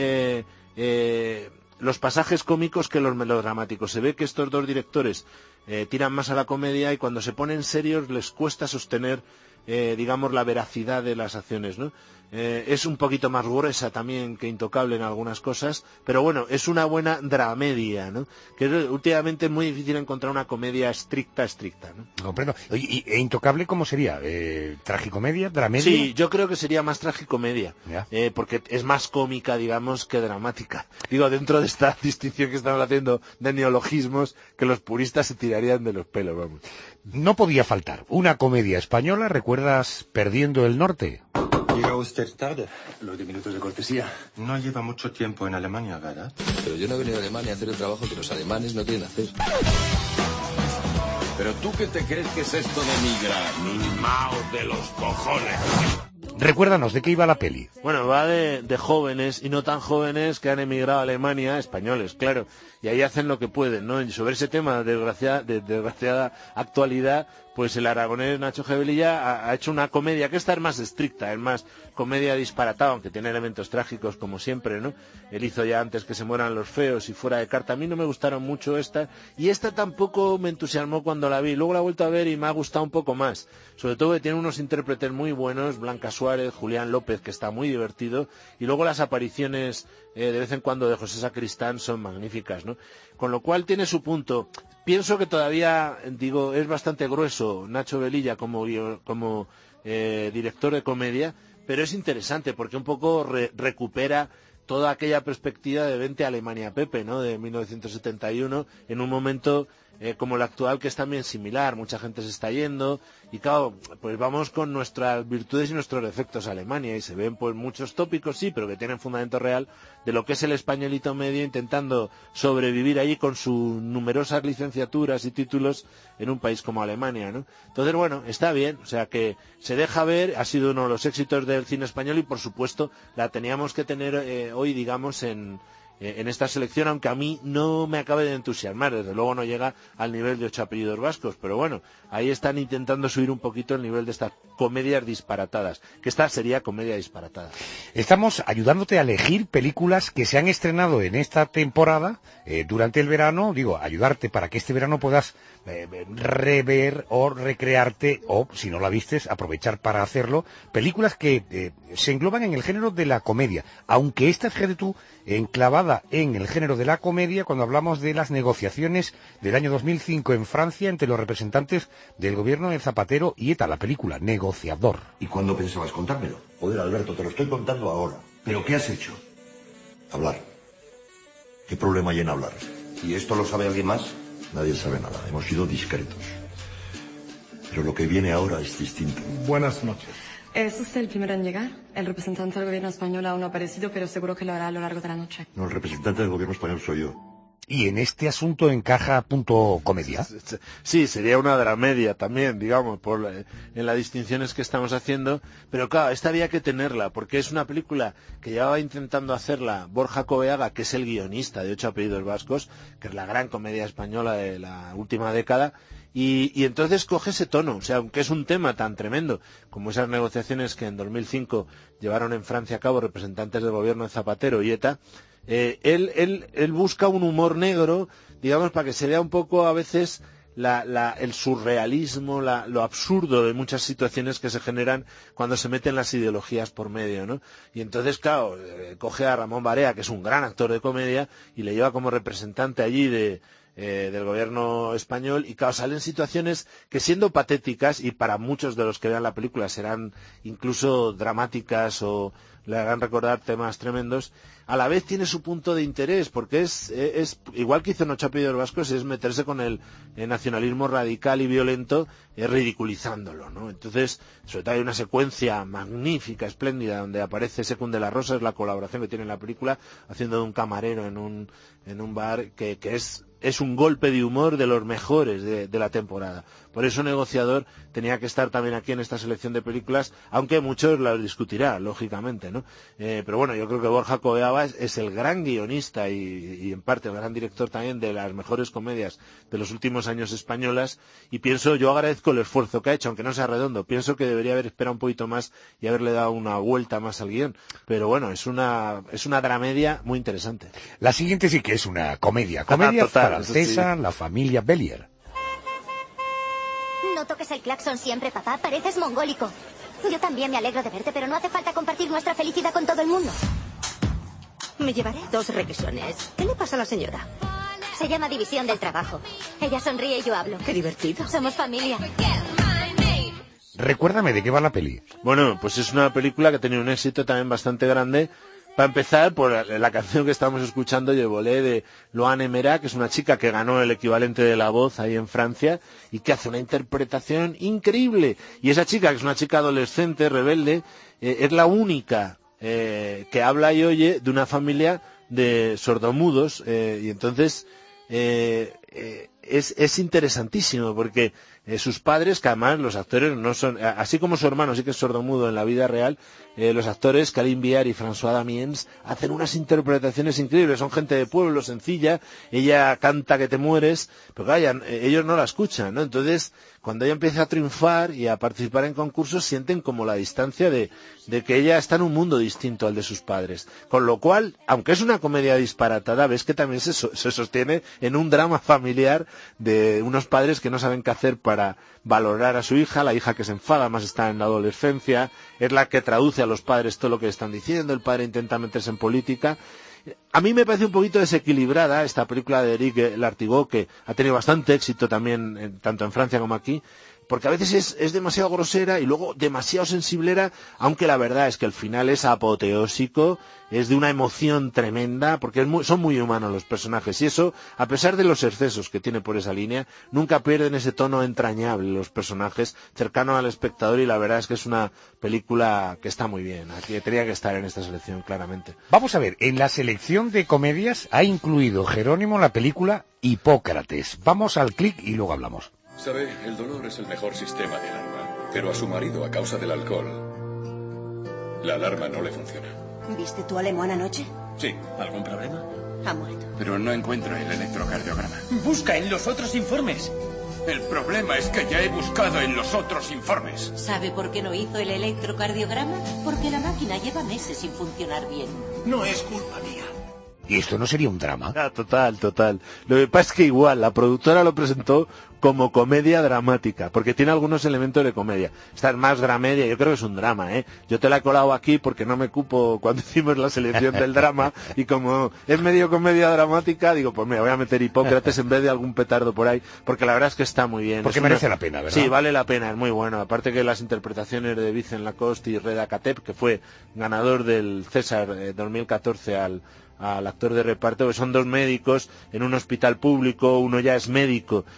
los pasajes cómicos que los melodramáticos. Se ve que estos dos directores tiran más a la comedia y cuando se ponen serios les cuesta sostener digamos la veracidad de las acciones, ¿no? Es un poquito más gruesa también que Intocable en algunas cosas, pero bueno, es una buena dramedia, ¿no? Que últimamente es muy difícil encontrar una comedia estricta, ¿no? Comprendo. ¿Y Intocable cómo sería? ¿Tragicomedia? ¿Dramedia? Sí, yo creo que sería más tragicomedia, porque es más cómica, digamos, que dramática. Digo, dentro de esta distinción que estamos haciendo de neologismos, que los puristas se tirarían de los pelos, vamos. No podía faltar una comedia española, ¿recuerdas Perdiendo el Norte? Llega usted tarde. Los 10 minutos de cortesía. No lleva mucho tiempo en Alemania, ¿verdad? Pero yo no he venido a Alemania a hacer el trabajo que los alemanes no quieren hacer. ¿Pero tú qué te crees que es esto de migrar? ¡Mimao de los cojones! Recuérdanos, ¿de qué iba la peli? Bueno, va de jóvenes y no tan jóvenes que han emigrado a Alemania, españoles, claro, y ahí hacen lo que pueden, ¿no? Y sobre ese tema de desgraciada actualidad, pues el aragonés Nacho Gebelilla ha hecho una comedia que esta es más estricta, es más comedia disparatada, aunque tiene elementos trágicos como siempre, ¿no? Él hizo ya Antes que se mueran los feos y Fuera de carta. A mí no me gustaron mucho esta, y esta tampoco me entusiasmó cuando la vi. Luego la he vuelto a ver y me ha gustado un poco más. Sobre todo que tiene unos intérpretes muy buenos, Blanca Suárez, Julián López, que está muy divertido, y luego las apariciones de vez en cuando de José Sacristán son magníficas, ¿no? Con lo cual tiene su punto. Pienso que todavía, digo, es bastante grueso Nacho Velilla como director de comedia, pero es interesante porque un poco recupera toda aquella perspectiva de Vente a Alemania Pepe, ¿no? De 1971, en un momento como el actual, que es también similar. Mucha gente se está yendo y claro, pues vamos con nuestras virtudes y nuestros defectos a Alemania y se ven pues muchos tópicos, sí, pero que tienen fundamento real de lo que es el españolito medio intentando sobrevivir allí con sus numerosas licenciaturas y títulos en un país como Alemania, ¿no? Entonces, bueno, está bien, o sea que se deja ver, ha sido uno de los éxitos del cine español y por supuesto la teníamos que tener hoy, digamos, en esta selección, aunque a mí no me acabe de entusiasmar, desde luego no llega al nivel de 8 apellidos vascos, pero bueno, ahí están intentando subir un poquito el nivel de estas comedias disparatadas, que esta sería comedia disparatada. Estamos ayudándote a elegir películas que se han estrenado en esta temporada, durante el verano, ayudarte para que este verano puedas rever o recrearte, o si no la vistes, aprovechar para hacerlo, películas que se engloban en el género de la comedia, aunque esta, fíjate tú, enclavada en el género de la comedia cuando hablamos de las negociaciones del año 2005 en Francia entre los representantes del gobierno de Zapatero y ETA, la película Negociador. ¿Y cuándo pensabas contármelo? Joder, Alberto, te lo estoy contando ahora. ¿Pero qué has hecho? Hablar. ¿Qué problema hay en hablar? ¿Y esto lo sabe alguien más? Nadie sabe nada, hemos sido discretos. Pero lo que viene ahora es distinto. Buenas noches. ¿Es usted el primero en llegar? El representante del gobierno español aún no ha aparecido, pero seguro que lo hará a lo largo de la noche. No, el representante del gobierno español soy yo. ¿Y en este asunto encaja punto comedia? Sí, sería una dramedia también, digamos, en las distinciones que estamos haciendo, pero claro, esta había que tenerla, porque es una película que llevaba intentando hacerla Borja Coveaga, que es el guionista de 8 apellidos vascos, que es la gran comedia española de la última década, y entonces coge ese tono, o sea, aunque es un tema tan tremendo como esas negociaciones que en 2005 llevaron en Francia a cabo representantes del gobierno de Zapatero y ETA, él busca un humor negro, digamos, para que se vea un poco a veces el surrealismo, lo absurdo de muchas situaciones que se generan cuando se meten las ideologías por medio, ¿no? Y entonces, claro, coge a Ramón Barea, que es un gran actor de comedia, y le lleva como representante allí del gobierno español, y claro, salen situaciones que, siendo patéticas, y para muchos de los que vean la película serán incluso dramáticas o le hagan recordar temas tremendos, a la vez tiene su punto de interés, porque es igual que hizo en 8 apellidos vascos, es meterse con el nacionalismo radical y violento, ridiculizándolo, ¿no? Entonces, sobre todo hay una secuencia magnífica, espléndida, donde aparece Secund de la Rosa, es la colaboración que tiene en la película, haciendo de un camarero en un bar, que es un golpe de humor de los mejores de la temporada. Por eso Negociador tenía que estar también aquí en esta selección de películas, aunque muchos las discutirán, lógicamente, ¿no? Pero bueno, yo creo que Borja Coveaga es el gran guionista y en parte el gran director también de las mejores comedias de los últimos años españolas, y yo agradezco el esfuerzo que ha hecho, aunque no sea redondo. Pienso que debería haber esperado un poquito más y haberle dado una vuelta más al guión. Pero bueno, es una dramedia muy interesante. La siguiente sí que es una comedia total, francesa, sí. La familia Bellier. No toques el claxon siempre, papá. Pareces mongólico. Yo también me alegro de verte, pero no hace falta compartir nuestra felicidad con todo el mundo. Me llevaré 2 revisiones. ¿Qué le pasa a la señora? Se llama división del trabajo. Ella sonríe y yo hablo. Qué divertido. Somos familia. Recuérdame de qué va la peli. Bueno, pues es una película que ha tenido un éxito también bastante grande. Para empezar, por la canción que estamos escuchando, Je volé, de Loane Mera, que es una chica que ganó el equivalente de La Voz ahí en Francia y que hace una interpretación increíble. Y esa chica, que es una chica adolescente, rebelde, es la única que habla y oye de una familia de sordomudos, y entonces es interesantísimo porque sus padres, que además los actores no son, así como su hermano sí que es sordomudo en la vida real, los actores Caline Biard y François Damiens hacen unas interpretaciones increíbles. Son gente de pueblo, sencilla, ella canta que te mueres, pero claro, ellos no la escuchan, ¿no? Entonces, cuando ella empieza a triunfar y a participar en concursos, sienten como la distancia de que ella está en un mundo distinto al de sus padres. Con lo cual, aunque es una comedia disparatada, ves que también se sostiene en un drama familiar de unos padres que no saben qué hacer para valorar a su hija, la hija que se enfada, más está en la adolescencia, es la que traduce a los padres todo lo que están diciendo, el padre intenta meterse en política. A mí me parece un poquito desequilibrada esta película de Eric Lartigot, que ha tenido bastante éxito también, tanto en Francia como aquí, porque a veces es demasiado grosera y luego demasiado sensiblera, aunque la verdad es que el final es apoteósico, es de una emoción tremenda, porque son muy humanos los personajes, y eso, a pesar de los excesos que tiene por esa línea, nunca pierden ese tono entrañable los personajes, cercano al espectador, y la verdad es que es una película que está muy bien, aquí tenía que estar en esta selección, claramente. Vamos a ver, en la selección de comedias ha incluido Jerónimo la película Hipócrates. Vamos al clic y luego hablamos. Sabe, el dolor es el mejor sistema de alarma, pero a su marido, a causa del alcohol, la alarma no le funciona. ¿Viste tu alemán anoche? Sí. ¿Algún problema? Ha muerto. Pero no encuentro el electrocardiograma. Busca en los otros informes. El problema es que ya he buscado en los otros informes. ¿Sabe por qué no hizo el electrocardiograma? Porque la máquina lleva meses sin funcionar bien. No es culpa mía. ¿Y esto no sería un drama? Ah, total. Lo que pasa es que igual, la productora lo presentó como comedia dramática, porque tiene algunos elementos de comedia. Esta es más dramedia, yo creo que es un drama, ¿eh? Yo te la he colado aquí porque no me cupo cuando hicimos la selección del drama, y como es medio comedia dramática, digo, pues me voy a meter Hipócrates en vez de algún petardo por ahí, porque la verdad es que está muy bien. Porque merece la pena, ¿verdad? Sí, vale la pena, es muy bueno. Aparte que las interpretaciones de Vincent Lacoste y Reda Kateb, que fue ganador del César 2014 al actor de reparto, que son 2 médicos en un hospital público, uno ya es médico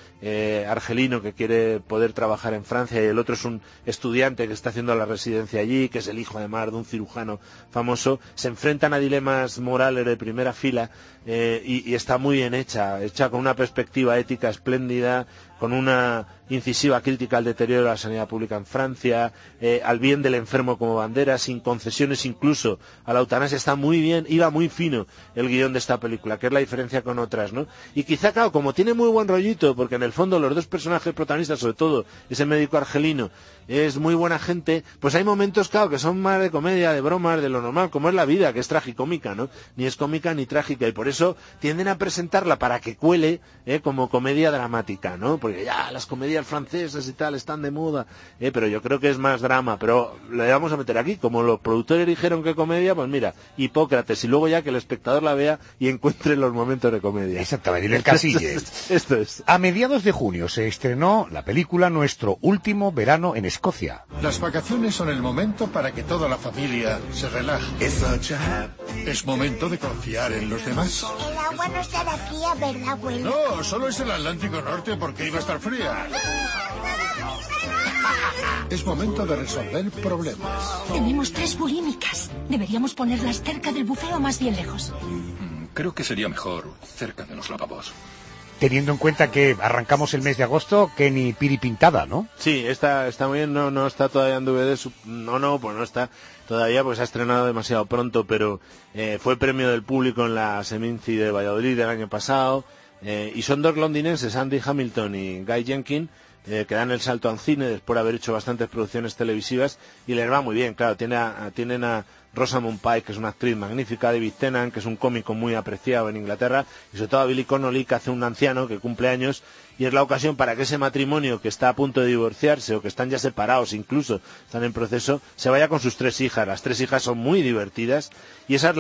argelino que quiere poder trabajar en Francia, y el otro es un estudiante que está haciendo la residencia allí, que es el hijo además de un cirujano famoso. Se enfrentan a dilemas morales de primera fila, y está muy bien hecha con una perspectiva ética espléndida, con una incisiva crítica al deterioro de la sanidad pública en Francia, al bien del enfermo como bandera, sin concesiones incluso a la eutanasia. Está muy bien, iba muy fino el guión de esta película, que es la diferencia con otras, ¿no? Y quizá, claro, como tiene muy buen rollito, porque en el fondo los dos personajes protagonistas, sobre todo ese médico argelino, es muy buena gente, pues hay momentos, claro, que son más de comedia, de bromas, de lo normal, como es la vida, que es tragicómica, ¿no? Ni es cómica ni trágica, y por eso tienden a presentarla para que cuele como comedia dramática, ¿no? Porque ya las comedias francesas y tal están de moda, pero yo creo que es más drama, pero le vamos a meter aquí, como los productores dijeron que comedia, pues mira, Hipócrates, y luego ya que el espectador la vea y encuentre los momentos de comedia. Exactamente, y el casille. Esto es. A mediados de junio se estrenó la película Nuestro último verano en Escocia. Las vacaciones son el momento para que toda la familia se relaje. Es momento de confiar en los demás. El agua no estará fría, ¿verdad, abuelo? No, solo es el Atlántico Norte porque iba a estar fría. Es momento de resolver problemas. Tenemos 3 bulímicas. Deberíamos ponerlas cerca del bufeo o más bien lejos. Creo que sería mejor cerca de los lavabos. Teniendo en cuenta que arrancamos el mes de agosto, que ni piripintada, ¿no? Sí, está muy bien, no está todavía en DVD, pues no está todavía, pues se ha estrenado demasiado pronto, pero fue premio del público en la Seminci de Valladolid del año pasado, y son 2 londinenses, Andy Hamilton y Guy Jenkins, que dan el salto al cine después de haber hecho bastantes producciones televisivas, y les va muy bien, claro, tienen a Rosamund Pike, que es una actriz magnífica, David Tennant, que es un cómico muy apreciado en Inglaterra, y sobre todo a Billy Connolly, que hace un anciano que cumple años, y es la ocasión para que ese matrimonio que está a punto de divorciarse, o que están ya separados, incluso están en proceso, se vaya con sus 3 hijas. Las 3 hijas son muy divertidas, y esa es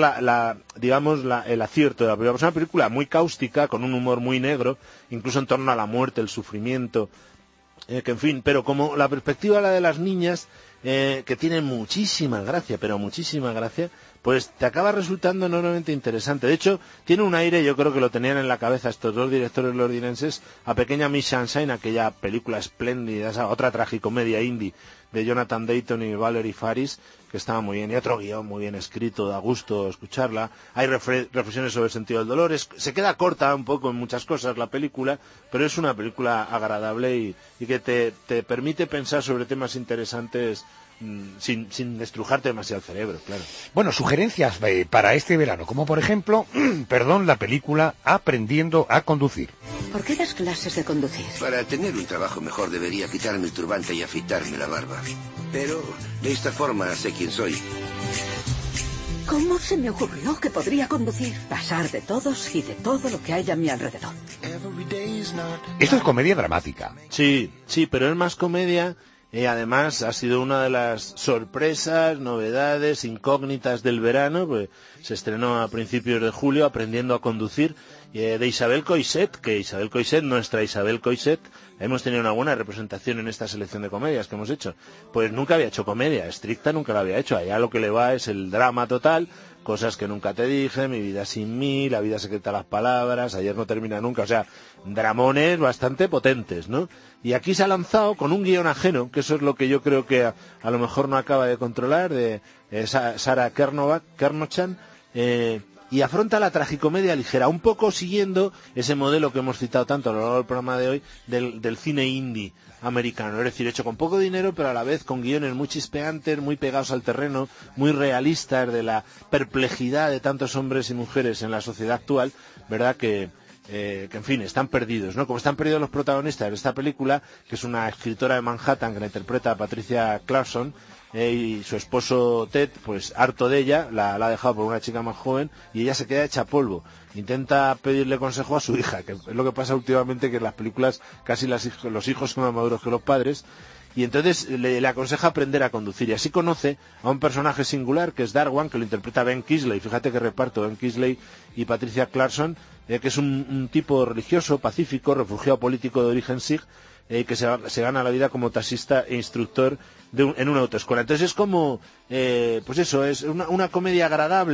el acierto de la película. Es una película muy cáustica, con un humor muy negro, incluso en torno a la muerte, el sufrimiento, que en fin, pero como la perspectiva la de las niñas, que tienen muchísima gracia, pero muchísima gracia, pues te acaba resultando enormemente interesante. De hecho, tiene un aire, yo creo que lo tenían en la cabeza estos 2 directores londinenses, a Pequeña Miss Sunshine, aquella película espléndida, esa otra tragicomedia indie de Jonathan Dayton y Valerie Faris, que estaba muy bien, y otro guión muy bien escrito, da gusto escucharla. Hay reflexiones sobre el sentido del dolor, se queda corta un poco en muchas cosas la película, pero es una película agradable y que te permite pensar sobre temas interesantes sin estrujarte demasiado el cerebro, claro. Bueno, sugerencias para este verano, como por ejemplo, la película Aprendiendo a conducir. ¿Por qué das clases de conducir? Para tener un trabajo mejor debería quitarme el turbante y afeitarme la barba. Pero de esta forma sé quién soy. ¿Cómo se me ocurrió que podría conducir? Pasar de todos y de todo lo que hay a mi alrededor. Esto es comedia dramática. Sí, pero es más comedia. Además, ha sido una de las sorpresas, novedades, incógnitas del verano, pues se estrenó a principios de julio, Aprendiendo a conducir, de Isabel Coixet, nuestra Isabel Coixet, hemos tenido una buena representación en esta selección de comedias que hemos hecho. Pues nunca había hecho comedia, estricta nunca la había hecho, allá lo que le va es el drama total, Cosas que nunca te dije, Mi vida sin mí, La vida secreta de las palabras, Ayer no termina nunca, o sea, dramones bastante potentes, ¿no? Y aquí se ha lanzado con un guión ajeno, que eso es lo que yo creo que a lo mejor no acaba de controlar, de Sarah Kernochan, y afronta la tragicomedia ligera, un poco siguiendo ese modelo que hemos citado tanto a lo largo del programa de hoy, del cine indie americano, es decir, hecho con poco dinero, pero a la vez con guiones muy chispeantes, muy pegados al terreno, muy realistas de la perplejidad de tantos hombres y mujeres en la sociedad actual, ¿verdad? Que en fin, están perdidos, ¿no? Como están perdidos los protagonistas de esta película, que es una escritora de Manhattan que la interpreta a Patricia Clarkson, y su esposo Ted, pues harto de ella, la ha dejado por una chica más joven, y ella se queda hecha polvo. Intenta pedirle consejo a su hija, que es lo que pasa últimamente, que en las películas casi los hijos son más maduros que los padres, y entonces le aconseja aprender a conducir, y así conoce a un personaje singular que es Darwan, que lo interpreta Ben Kingsley. Fíjate que reparto, Ben Kingsley y Patricia Clarkson, que es un tipo religioso, pacífico, refugiado político de origen sikh, que se gana la vida como taxista e instructor en una autoescuela. Entonces es como, pues eso, es una comedia agradable,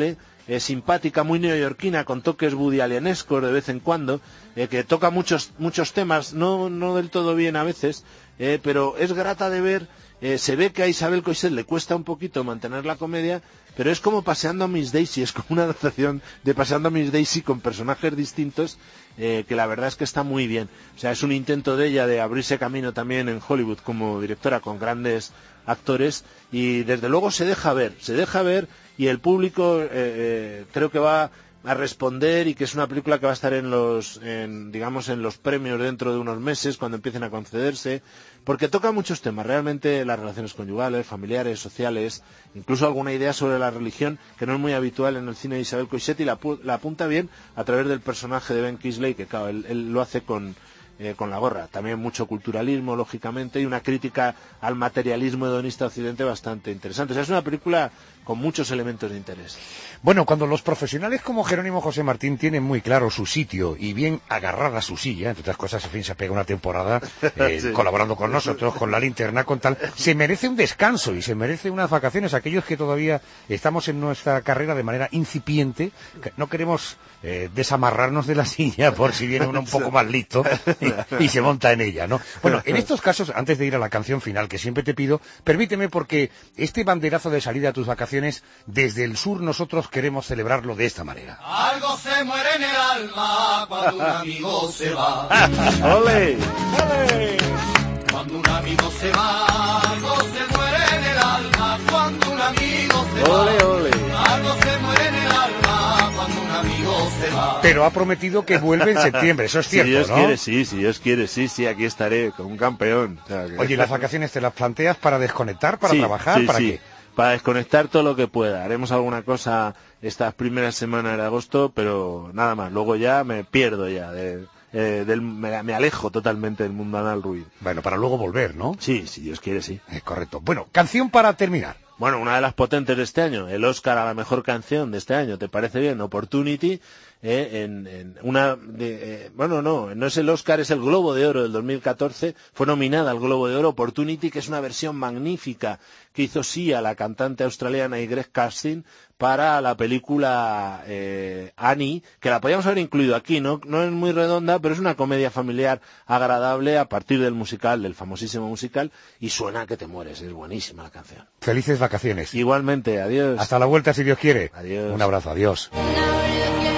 simpática, muy neoyorquina, con toques Woody Allenescos de vez en cuando, que toca muchos temas, no del todo bien a veces, pero es grata de ver. Se ve que a Isabel Coixet le cuesta un poquito mantener la comedia, pero es como Paseando a Miss Daisy, es como una adaptación de Paseando a Miss Daisy con personajes distintos, que la verdad es que está muy bien. O sea, es un intento de ella de abrirse camino también en Hollywood como directora con grandes actores, y desde luego se deja ver, y el público creo que va a responder, y que es una película que va a estar en los premios dentro de unos meses, cuando empiecen a concederse, porque toca muchos temas, realmente las relaciones conyugales, familiares, sociales, incluso alguna idea sobre la religión, que no es muy habitual en el cine de Isabel Coixet, y la apunta bien a través del personaje de Ben Kingsley, que claro, él lo hace con la gorra. También mucho culturalismo, lógicamente, y una crítica al materialismo hedonista occidente bastante interesante. O sea, es una película con muchos elementos de interés. Bueno, cuando los profesionales como Jerónimo José Martín tienen muy claro su sitio y bien agarrada su silla, entre otras cosas, en fin, se pega una temporada sí, colaborando con nosotros, con La Linterna, con tal, se merece un descanso y se merece unas vacaciones. Aquellos que todavía estamos en nuestra carrera de manera incipiente, no queremos desamarrarnos de la silla por si viene uno un poco más listo y se monta en ella, ¿no? Bueno, en estos casos, antes de ir a la canción final, que siempre te pido, permíteme, porque este banderazo de salida a tus vacaciones, desde el sur nosotros queremos celebrarlo de esta manera. Algo se muere en el alma cuando un amigo se va. ¡Ole! ¡Ole! Cuando un amigo se va, algo se muere en el alma cuando un amigo se va. ¡Ole, ole! Algo se muere en el alma cuando un amigo se va. Pero ha prometido que vuelve en septiembre, eso es cierto, si Dios ¿no? Quiere, sí, si Dios quiere, sí, aquí estaré como un campeón. O sea, que... Oye, ¿las vacaciones te las planteas para desconectar, para trabajar, para qué? Para desconectar todo lo que pueda. Haremos alguna cosa estas primeras semanas de agosto, pero nada más. Luego ya me pierdo ya, me alejo totalmente del mundanal ruido. Bueno, para luego volver, ¿no? Sí, si Dios quiere, sí. Correcto. Bueno, canción para terminar. Bueno, una de las potentes de este año, el Oscar a la mejor canción de este año, ¿te parece bien? Opportunity, no es el Oscar, es el Globo de Oro del 2014, fue nominada al Globo de Oro Opportunity, que es una versión magnífica que hizo Sia, la cantante australiana, y Greg Kurstin, para la película Annie, que la podíamos haber incluido aquí, no es muy redonda, pero es una comedia familiar agradable a partir del musical, del famosísimo musical, y suena que te mueres, es buenísima la canción. Felices vacaciones. Igualmente, adiós. Hasta la vuelta si Dios quiere. Adiós. Un abrazo, adiós.